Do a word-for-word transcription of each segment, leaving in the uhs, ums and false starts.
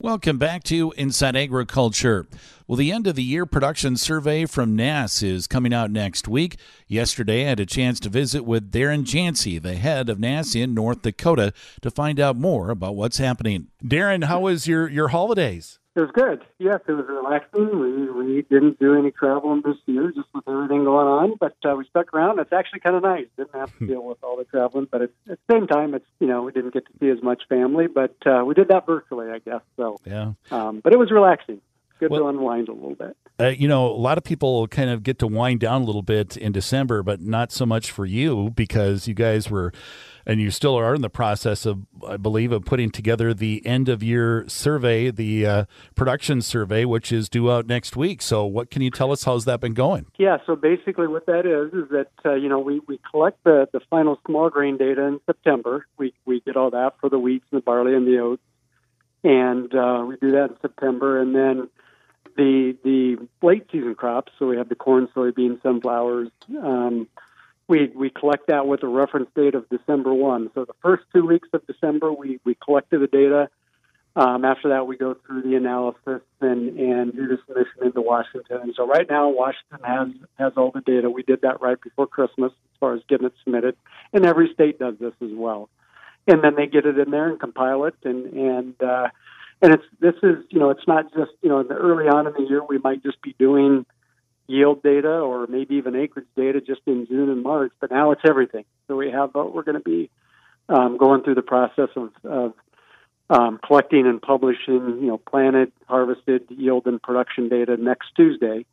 Welcome back to Inside Agriculture. Well, the end of the year production survey from N A S is coming out next week. Yesterday, I had a chance to visit with Darren Jancey, the head of N A S in North Dakota, to find out more about what's happening. Darren, how was your, your holidays? It was good. Yes, it was relaxing. We we didn't do any traveling this year, just with everything going on. But uh, we stuck around. It's actually kind of nice. Didn't have to deal with all the traveling, but it's, at the same time, it's you know we didn't get to see as much family. But uh, we did that virtually, I guess. So yeah. Um, but it was relaxing. Good well, to unwind a little bit. Uh, you know, a lot of people kind of get to wind down a little bit in December, but not so much for you because you guys were, and you still are in the process of, I believe, of putting together the end of year survey, the uh, production survey, which is due out next week. So what can you tell us? How's that been going? Yeah, so basically what that is, is that, uh, you know, we, we collect the, the final small grain data in September. We, we get all that for the wheats and the barley and the oats. And uh, we do that in September. And then the the late season crops, so we have the corn, soybeans, sunflowers, um, we we collect that with a reference date of December first. So the first two weeks of December, we, we collected the data. Um, after that, we go through the analysis and, and do the submission into Washington. And so right now, Washington has, has all the data. We did that right before Christmas as far as getting it submitted. And every state does this as well. And then they get it in there and compile it, and and uh, and it's this is you know it's not just you know in the early on in the year we might just be doing yield data or maybe even acreage data just in June and March, but now it's everything. So we have uh, we're going to be um, going through the process of, of um, collecting and publishing you know planted, harvested, yield, and production data next Tuesday,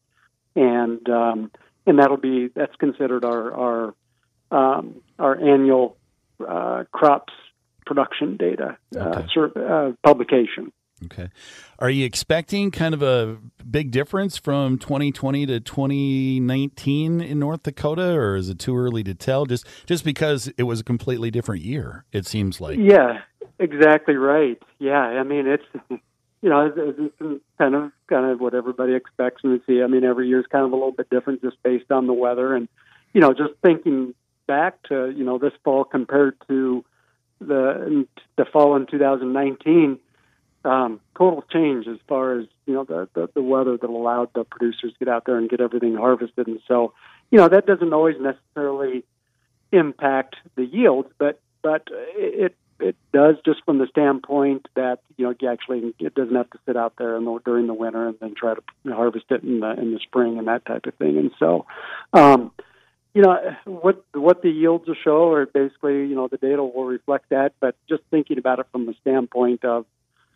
and um, and that'll be that's considered our our um, our annual uh, crops production data Okay. uh, uh, publication. Okay. Are you expecting kind of a big difference from twenty twenty to twenty nineteen in North Dakota, or is it too early to tell? Just just because it was a completely different year, it seems like. Yeah, exactly right. Yeah, I mean it's you know it's, it's kind of kind of what everybody expects and see. I mean every year is kind of a little bit different just based on the weather, and you know just thinking back to you know this fall compared to the the fall in two thousand nineteen. Um, total change as far as you know the, the the weather that allowed the producers to get out there and get everything harvested, and so you know that doesn't always necessarily impact the yields, but but it it does just from the standpoint that you know you actually it doesn't have to sit out there in the, during the winter and then try to harvest it in the in the spring and that type of thing, and so. Um, You know, what what the yields will show, or basically, you know, the data will reflect that. But just thinking about it from the standpoint of,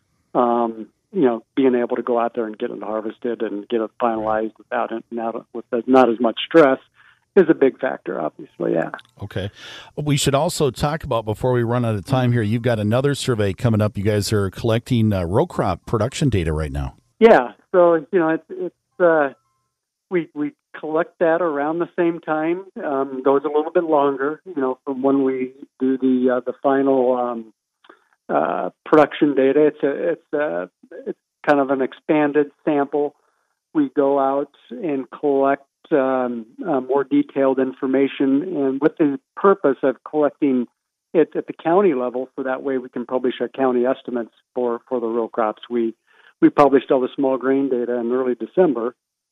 um, you know, being able to go out there and get it harvested and get it finalized without it, not with not as much stress, is a big factor. Obviously, yeah. Okay. We should also talk about, before we run out of time here, you've got another survey coming up. You guys are collecting uh, row crop production data right now. Yeah. So you know, it's it's uh, we we. collect that around the same time. Um, goes a little bit longer, you know, from when we do the uh, the final um, uh, production data. It's a it's a it's kind of an expanded sample. We go out and collect um, uh, more detailed information, and with the purpose of collecting it at the county level, so that way we can publish our county estimates for for the row crops. We we published all the small grain data in early December.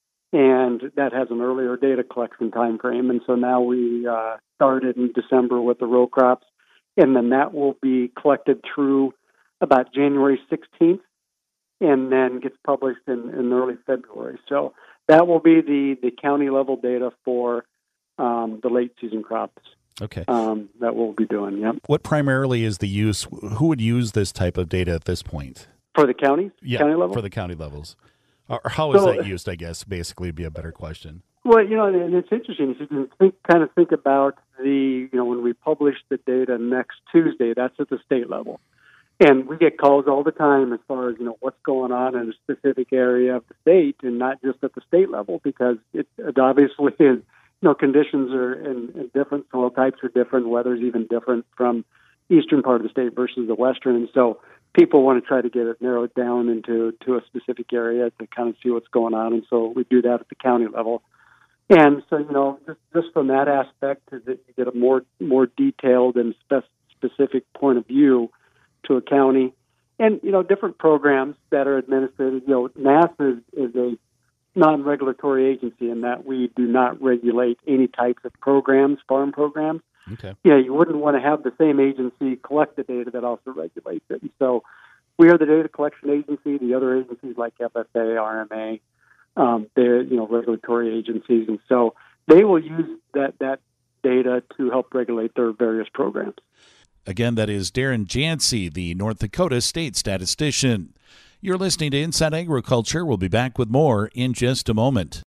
And that has an earlier data collection time frame. And so now we uh, started in December with the row crops, and then that will be collected through about January sixteenth and then gets published in, in early February. So that will be the, the county level data for um, the late season crops. Okay. Um, that we'll be doing, yep. What primarily is the use? Who would use this type of data at this point? For the counties? Yeah, county level? for the county levels. Or how is so, that used, I guess, basically would be a better question. Well, you know, and it's interesting. If you can think, kind of think about the, you know, when we publish the data next Tuesday, that's at the state level. And we get calls all the time as far as, you know, what's going on in a specific area of the state and not just at the state level, because it, it obviously is, you know, conditions are and, and different, soil types are different, weather's even different from eastern part of the state versus the western. And so people want to try to get it narrowed down into to a specific area to kind of see what's going on. And so we do that at the county level. And so, you know, just, just from that aspect, that you get a more more detailed and spec- specific point of view to a county. And, you know, different programs that are administered, you know, NASA is, is a non-regulatory agency in that we do not regulate any types of programs, farm programs. Okay. Yeah, you wouldn't want to have the same agency collect the data that also regulates it. And so we are the data collection agency. The other agencies like F S A, R M A, um, they're, you know, regulatory agencies. And so they will use that, that data to help regulate their various programs. Again, that is Darren Jancey, the North Dakota State statistician. You're listening to Inside Agriculture. We'll be back with more in just a moment.